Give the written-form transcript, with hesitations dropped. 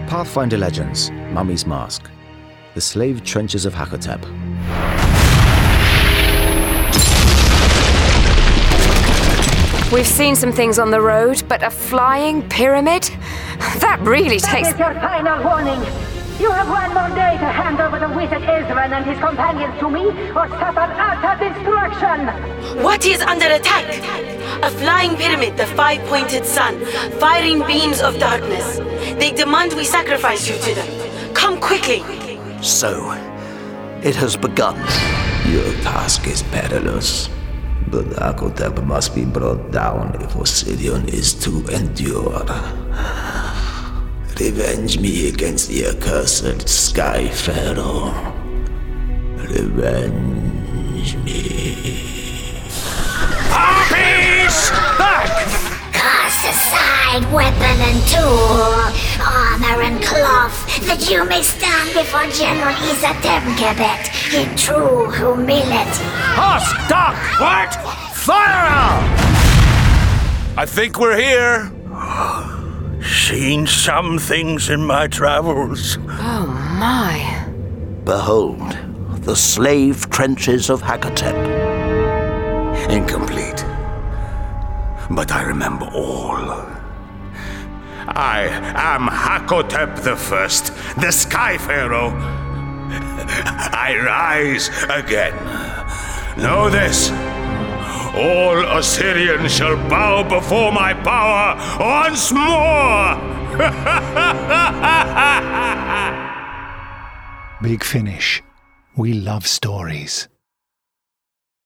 Pathfinder Legends, Mummy's Mask. The Slave Trenches of Hakotep. We've seen some things on the road, but a flying pyramid? That really takes... That is your final warning. You have one more day to hand over the wizard Ezran and his companions to me, or suffer utter destruction! What is under attack? A flying pyramid, the five-pointed sun, firing beams of darkness. They demand we sacrifice you to them. Come quickly! So, it has begun. Your task is perilous, but Hakotep must be brought down if Osirion is to endure. Revenge me against the accursed Sky Pharaoh. Revenge me. Harpies! Back! Cast aside weapon and tool, armor and cloth, that you may stand before General Izatemkebet in true humility. Husk! Duck! What? Fire! I think we're here. Seen some things in my travels. Oh my. Behold, the slave trenches of Hakotep. Incomplete. But I remember all. I am Hakotep the First, the Sky Pharaoh. I rise again. Know this. All Osirians shall bow before my power once more! Big Finish. We love stories.